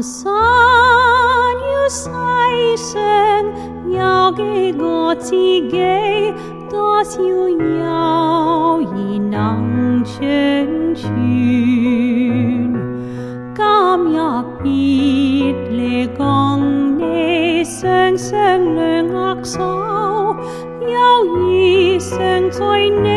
山要世上有幾個知己，多少友誼能長存。今日別離共你雙雙兩握手，友誼常在你